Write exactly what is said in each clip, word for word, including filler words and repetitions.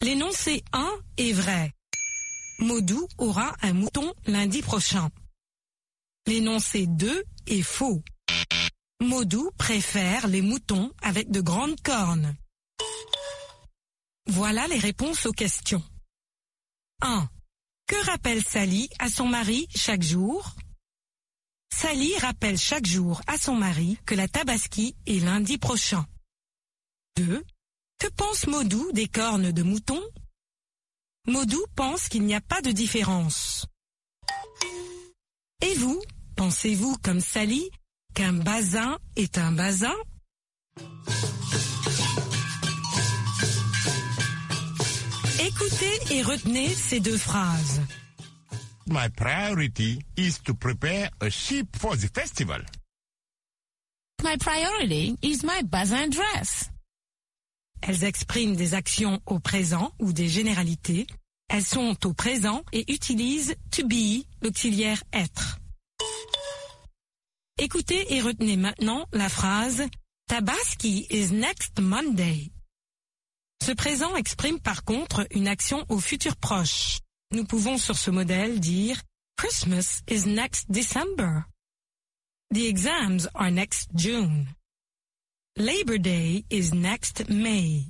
L'énoncé un est vrai. Modou aura un mouton lundi prochain. L'énoncé deux est faux. Modou préfère les moutons avec de grandes cornes. Voilà les réponses aux questions. un. Que rappelle Sally à son mari chaque jour? Sally rappelle chaque jour à son mari que la Tabaski est lundi prochain. deux. Que pense Modou des cornes de mouton? Modou pense qu'il n'y a pas de différence. Et vous, pensez-vous comme Sally qu'un basin est un basin? Écoutez et retenez ces deux phrases. My priority is to prepare a sheep for the festival. My priority is my basin dress. Elles expriment des actions au présent ou des généralités. Elles sont au présent et utilisent to be, l'auxiliaire être. Écoutez et retenez maintenant la phrase Tabaski is next Monday. Ce présent exprime par contre une action au futur proche. Nous pouvons sur ce modèle dire Christmas is next December. The exams are next June. Labor Day is next May.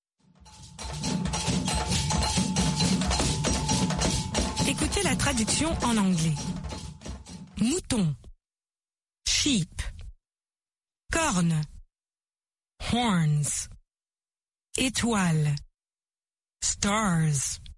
Écoutez la traduction en anglais. Mouton. Sheep. Corne. Horns. Étoile. Stars.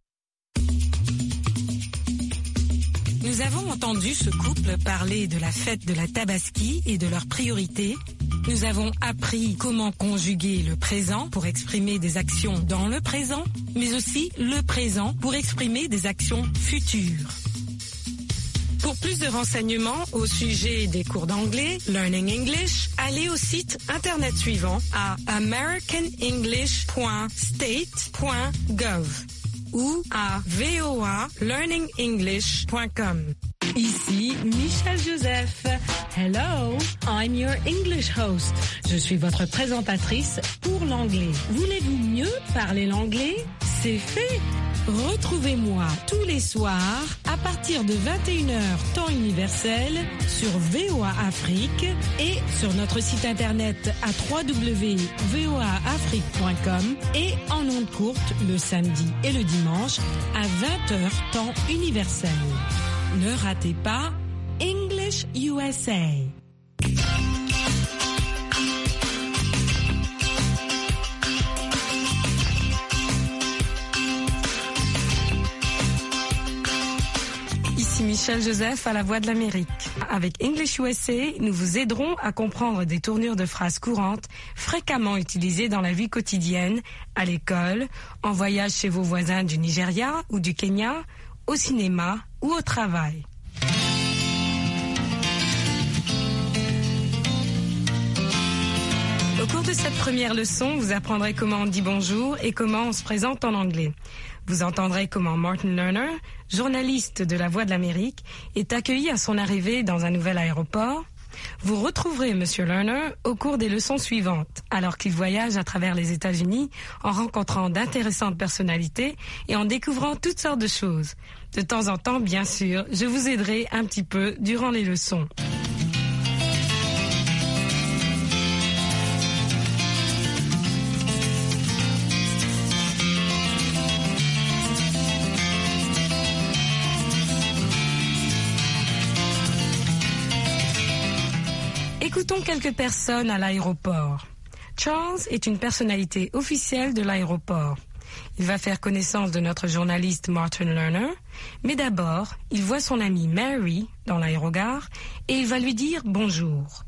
Nous avons entendu ce couple parler de la fête de la Tabaski et de leurs priorités. Nous avons appris comment conjuguer le présent pour exprimer des actions dans le présent, mais aussi le présent pour exprimer des actions futures. Pour plus de renseignements au sujet des cours d'anglais, Learning English, allez au site internet suivant à american english point state point gov ou à voa learning english point com. Ici Michel Joseph. Hello, I'm your English host. Je suis votre présentatrice pour l'anglais. Voulez-vous mieux parler l'anglais? C'est fait. Retrouvez-moi tous les soirs à partir de vingt et une heures temps universel sur V O A Afrique et sur notre site internet à w w w point voa afrique point com et en ondes courtes le samedi et le dimanche à vingt heures temps universel. Ne ratez pas English U S A. Ici Michel Joseph à la Voix de l'Amérique. Avec English U S A, nous vous aiderons à comprendre des tournures de phrases courantes fréquemment utilisées dans la vie quotidienne, à l'école, en voyage chez vos voisins du Nigeria ou du Kenya, au cinéma ou au travail. Au cours de cette première leçon, vous apprendrez comment on dit bonjour et comment on se présente en anglais. Vous entendrez comment Martin Lerner, journaliste de La Voix de l'Amérique, est accueilli à son arrivée dans un nouvel aéroport. Vous retrouverez M. Lerner au cours des leçons suivantes, alors qu'il voyage à travers les États-Unis en rencontrant d'intéressantes personnalités et en découvrant toutes sortes de choses. De temps en temps, bien sûr, je vous aiderai un petit peu durant les leçons. Écoutons quelques personnes à l'aéroport. Charles est une personnalité officielle de l'aéroport. Il va faire connaissance de notre journaliste Martin Lerner, mais d'abord, il voit son amie Mary dans l'aérogare et il va lui dire bonjour.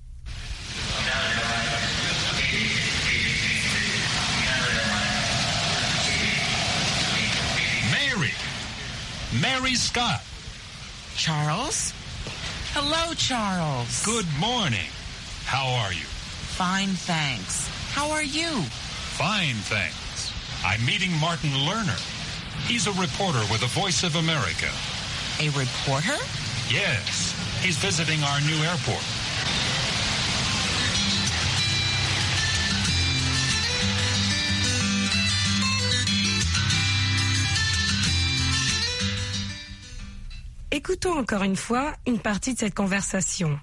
Mary. Mary Scott. Charles? Hello, Charles. Good morning. How are you? Fine, thanks. How are you? Fine, thanks. I'm meeting Martin Lerner. He's a reporter with the Voice of America. A reporter? Yes. He's visiting our new airport. Écoutons encore une fois une partie de cette conversation.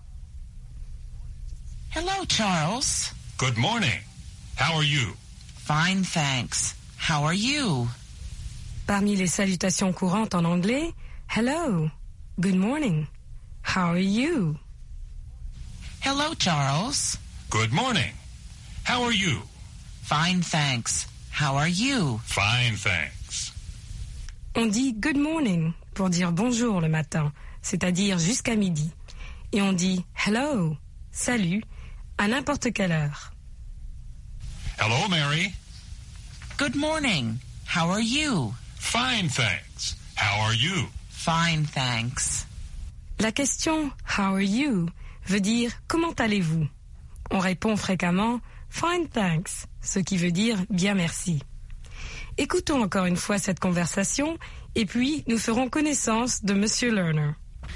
Hello, Charles. Good morning. How are you? Fine, thanks. How are you? Parmi les salutations courantes en anglais, hello, good morning, how are you? Hello, Charles. Good morning. How are you? Fine, thanks. How are you? Fine, thanks. On dit good morning pour dire bonjour le matin, c'est-à-dire jusqu'à midi. Et on dit hello, salut, à n'importe quelle heure. Hello, Mary. Good morning. How are you? Fine, thanks. How are you? Fine, thanks. La question how are you veut dire comment allez-vous? On répond fréquemment fine, thanks, ce qui veut dire bien merci. Écoutons encore une fois cette conversation et puis nous ferons connaissance de Monsieur Lerner.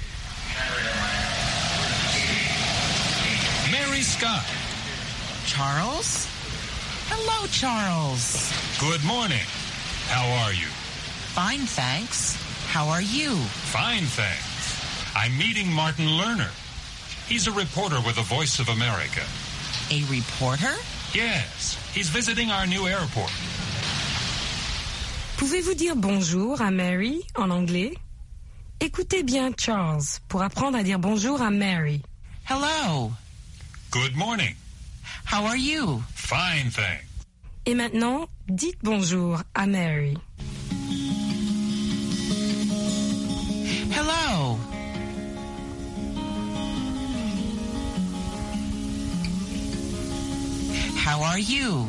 Mary Scott. Charles? Hello, Charles. Good morning. How are you? Fine, thanks. How are you? Fine, thanks. I'm meeting Martin Lerner. He's a reporter with the Voice of America. A reporter? Yes, he's visiting our new airport. Pouvez-vous dire bonjour à Mary en anglais? Écoutez bien Charles pour apprendre à dire bonjour à Mary. Hello. Good morning. How are you? Fine, thanks. Et maintenant, dites bonjour à Mary. Hello. How are you?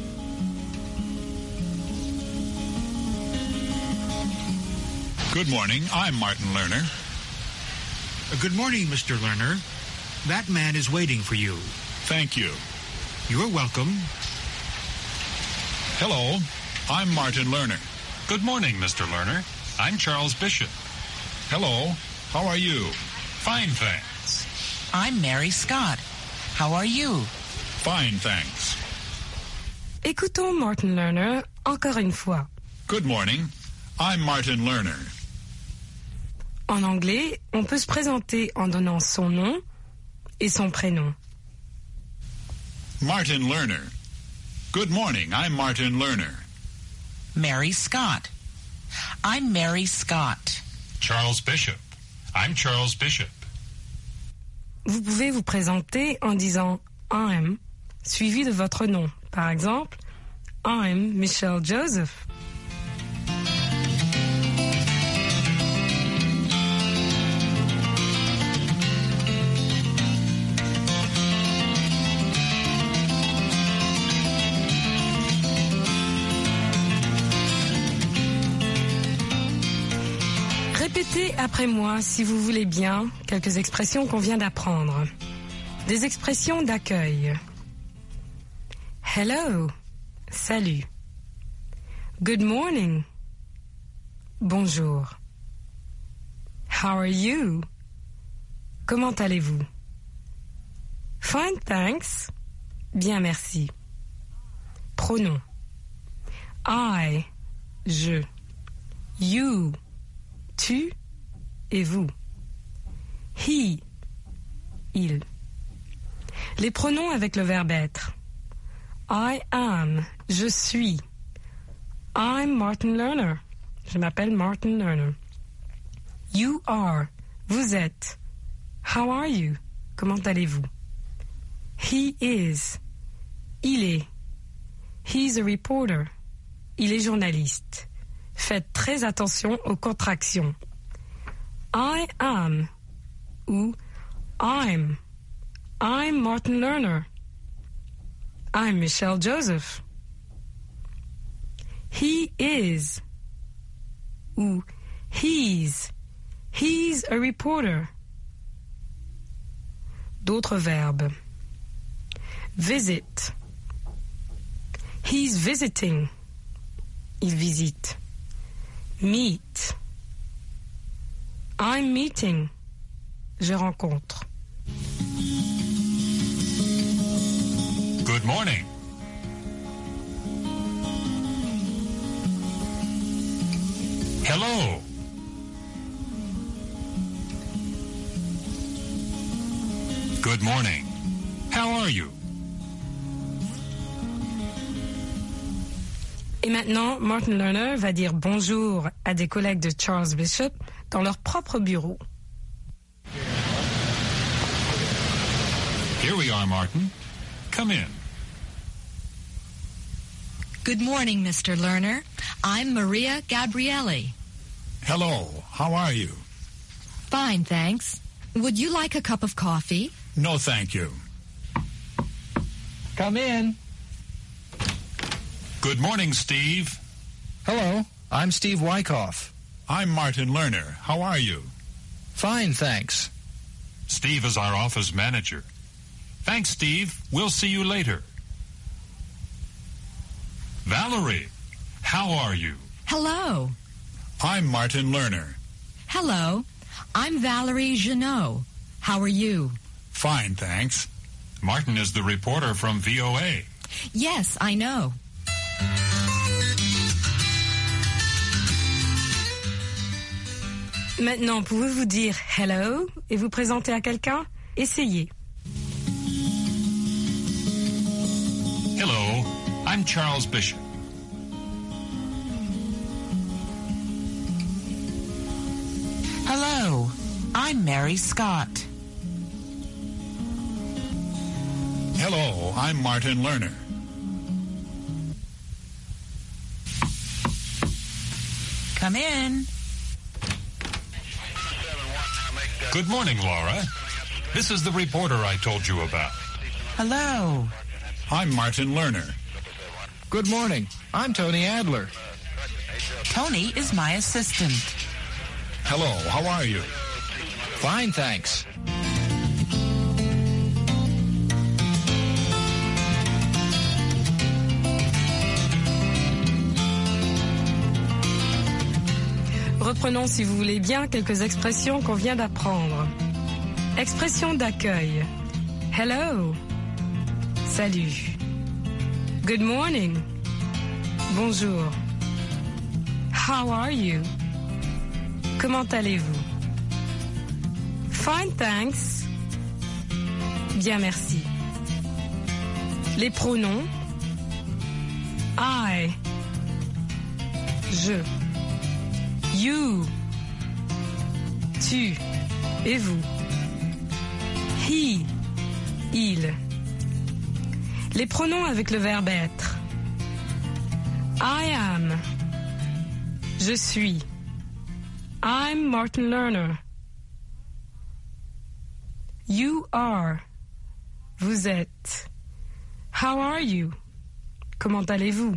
Good morning. I'm Martin Lerner. Good morning, Mister Lerner. That man is waiting for you. Thank you. You're welcome. Hello. I'm Martin Lerner. Good morning, Mister Lerner. I'm Charles Bishop. Hello. How are you? Fine, thanks. I'm Mary Scott. How are you? Fine, thanks. Écoutons Martin Lerner encore une fois. Good morning. I'm Martin Lerner. En anglais, on peut se présenter en donnant son nom et son prénom. Martin Lerner. Good morning. I'm Martin Lerner. Mary Scott. I'm Mary Scott. Charles Bishop. I'm Charles Bishop. Vous pouvez vous présenter en disant I'm, suivi de votre nom. Par exemple, I'm Michelle Joseph. Répétez après moi, si vous voulez bien, quelques expressions qu'on vient d'apprendre. Des expressions d'accueil. Hello, salut. Good morning, bonjour. How are you? Comment allez-vous? Fine, thanks. Bien, merci. Pronom. I, je. You, tu et vous. He, il. Les pronoms avec le verbe être. I am, je suis. I'm Martin Lerner. Je m'appelle Martin Lerner. You are, vous êtes. How are you? Comment allez-vous? He is, il est. He's a reporter. Il est journaliste. Faites très attention aux contractions. I am ou I'm. I'm Martin Lerner. I'm Michelle Joseph. He is ou he's. He's a reporter. D'autres verbes. Visit. He's visiting. Il visite. Meet. I'm meeting. Je rencontre. Good morning. Hello. Good morning. How are you? Et maintenant, Martin Lerner va dire bonjour à des collègues de Charles Bishop dans leur propre bureau. Here we are, Martin. Come in. Good morning, Mister Lerner. I'm Maria Gabrielli. Hello, how are you? Fine, thanks. Would you like a cup of coffee? No, thank you. Come in. Good morning, Steve. Hello, I'm Steve Wyckoff. I'm Martin Lerner. How are you? Fine, thanks. Steve is our office manager. Thanks, Steve. We'll see you later. Valerie, how are you? Hello. I'm Martin Lerner. Hello. I'm Valerie Jeannot. How are you? Fine, thanks. Martin is the reporter from V O A. Yes, I know. Maintenant, pouvez-vous dire hello et vous présenter à quelqu'un? Essayez. Hello, I'm Charles Bishop. Hello, I'm Mary Scott. Hello, I'm Martin Lerner. Come in. Good morning, Laura. This is the reporter I told you about. Hello. I'm Martin Lerner. Good morning. I'm Tony Adler. Tony is my assistant. Hello, how are you? Fine, thanks. Reprenons, si vous voulez bien, quelques expressions qu'on vient d'apprendre. Expression d'accueil. Hello. Salut. Good morning. Bonjour. How are you? Comment allez-vous? Fine, thanks. Bien, merci. Les pronoms. I. Je. You. Tu. Et vous. He. Il. Les pronoms avec le verbe être. I am. Je suis. I'm Martin Lerner. You are. Vous êtes. How are you? Comment allez-vous?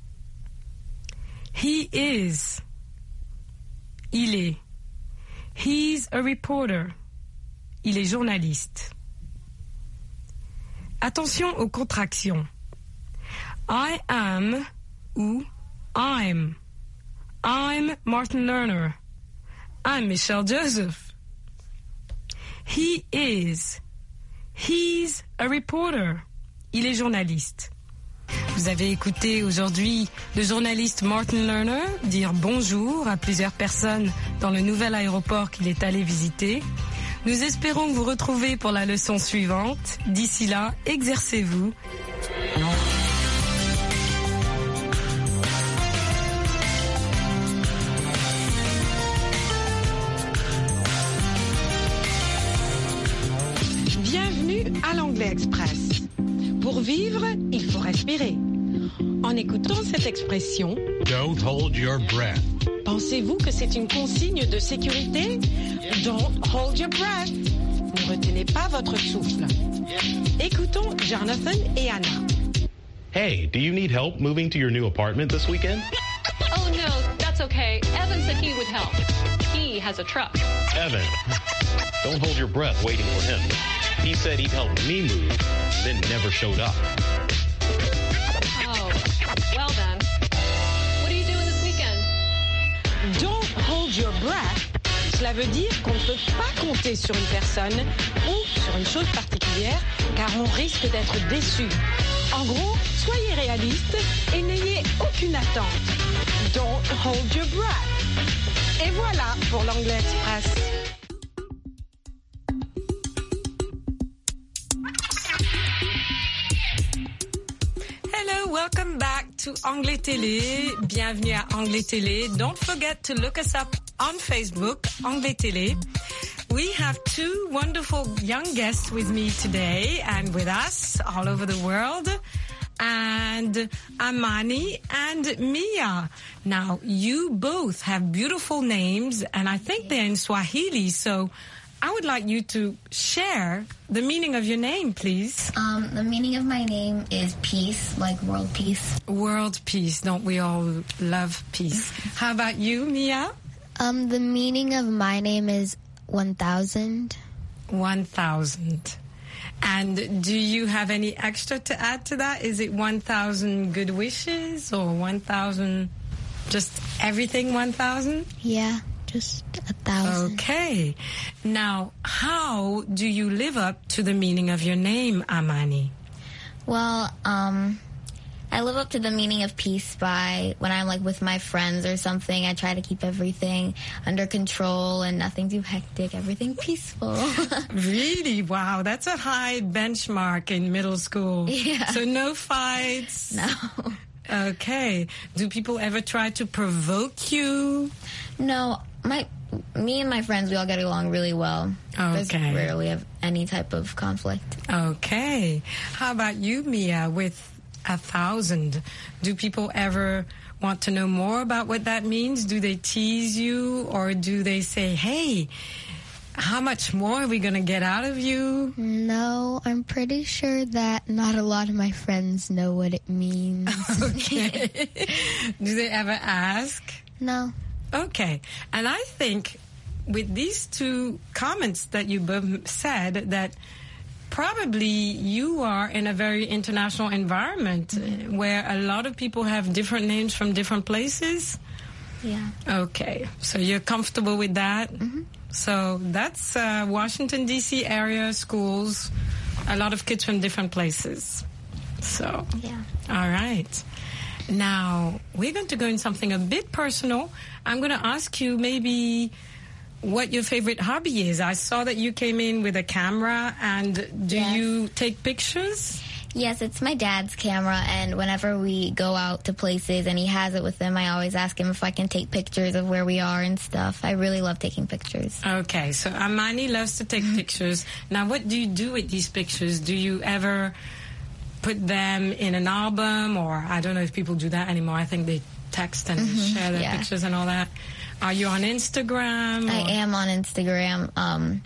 He is. Il est. He's a reporter. Il est journaliste. Attention aux contractions. I am ou I'm. I'm Martin Lerner. I'm Michelle Joseph. He is. He's a reporter. Il est journaliste. Vous avez écouté aujourd'hui le journaliste Martin Lerner dire bonjour à plusieurs personnes dans le nouvel aéroport qu'il est allé visiter. Nous espérons vous retrouver pour la leçon suivante. D'ici là, exercez-vous. Bienvenue à l'Anglais Express. Pour vivre, il faut respirer. En écoutant cette expression, Don't hold your breath. pensez-vous que c'est une consigne de sécurité? Don't hold your breath. Ne retenez pas votre souffle. Écoutons Jonathan et Anna. Hey, do you need help moving to your new apartment this weekend? Oh no, that's okay. Evan said he would help. He has a truck. Evan, don't hold your breath waiting for him. He said he'd help me move, then never showed up. Oh, well then. What are you doing this weekend? Don't hold your breath. Cela veut dire qu'on ne peut pas compter sur une personne ou sur une chose particulière car on risque d'être déçu. En gros, soyez réaliste et n'ayez aucune attente. Don't hold your breath. Et voilà pour l'Anglais Express. welcome back to Anglais Télé. Bienvenue à Anglais Télé. Don't forget to look us up on Facebook, Anglais Télé. We have two wonderful young guests with me today and with us all over the world. And Amani and Mia. Now, you both have beautiful names, and I think they're in Swahili, so I would like you to share the meaning of your name, please. Um, the meaning of my name is peace, like world peace. World peace. Don't we all love peace? How about you, Mia? Um, the meaning of my name is one thousand. one thousand. And do you have any extra to add to that? Is it one thousand good wishes or one thousand, just everything one thousand? Yeah, just a thousand. Okay. Now, how do you live up to the meaning of your name, Amani? Well, um, I live up to the meaning of peace by when I'm like with my friends or something, I try to keep everything under control and nothing too hectic, everything peaceful. Really? Wow, that's a high benchmark in middle school. Yeah. So no fights? No. Okay. Do people ever try to provoke you? No, my me and my friends, we all get along really well. Okay. There's rarely have any type of conflict. Okay. How about you, Mia, with a thousand? Do people ever want to know more about what that means? Do they tease you, or do they say, hey, how much more are we going to get out of you? No, I'm pretty sure that not a lot of my friends know what it means. Okay. Do they ever ask? No. Okay. And I think with these two comments that you both said, that probably you are in a very international environment mm-hmm. where a lot of people have different names from different places. Yeah. Okay. So you're comfortable with that? Mm-hmm. So that's uh, Washington, D C area schools, a lot of kids from different places. So, yeah. All right. Now, we're going to go in something a bit personal. I'm going to ask you maybe what your favorite hobby is. I saw that you came in with a camera, and do yes. you take pictures? Yes, it's my dad's camera, and whenever we go out to places and he has it with him, I always ask him if I can take pictures of where we are and stuff. I really love taking pictures. Okay, so Amani loves to take pictures. Now, what do you do with these pictures? Do you ever put them in an album, or I don't know if people do that anymore. I think they text and mm-hmm. share their yeah. pictures and all that. Are you on Instagram? Or? I am on Instagram. Um,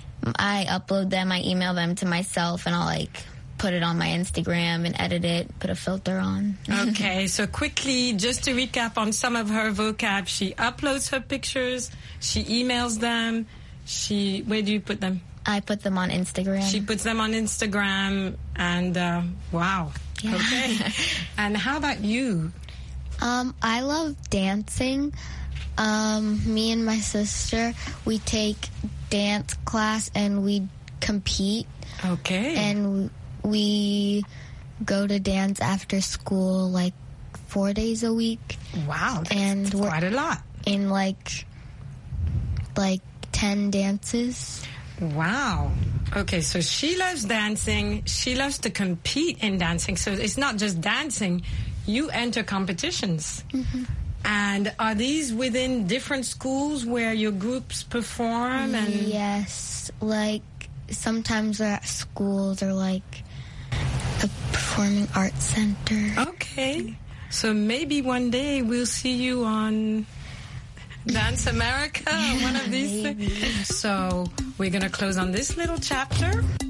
I upload them, I email them to myself, and I'll like put it on my Instagram and edit it, put a filter on. Okay, so quickly, just to recap on some of her vocab, she uploads her pictures, she emails them, she, where do you put them? I put them on Instagram. She puts them on Instagram, and uh, wow. Yeah. Okay. And how about you? Um, I love dancing. Um, me and my sister, we take dance class and we compete. Okay. And we go to dance after school like four days a week. Wow, that's and we're quite a lot. In like like ten dances. Wow. Okay, so she loves dancing. She loves to compete in dancing. So it's not just dancing. You enter competitions. Mm-hmm. And are these within different schools where your groups perform? And yes. Like sometimes they're at schools or like a performing arts center. Okay. So maybe one day we'll see you on Dance America, yeah, one of these maybe. things. So we're going to close on this little chapter.